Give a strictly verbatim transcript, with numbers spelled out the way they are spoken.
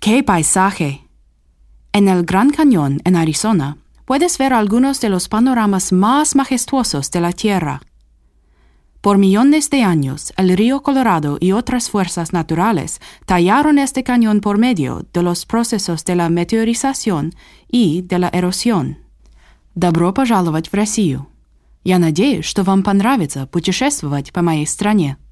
¡Qué paisaje! En el Gran Cañón, en Arizona, puedes ver algunos de los panoramas más majestuosos de la Tierra. Por millones de años, el río Colorado y otras fuerzas naturales tallaron este cañón por medio de los procesos de la meteorización y de la erosión. Добро пожаловать в Россию! Я надеюсь, что вам понравится путешествовать по моей стране.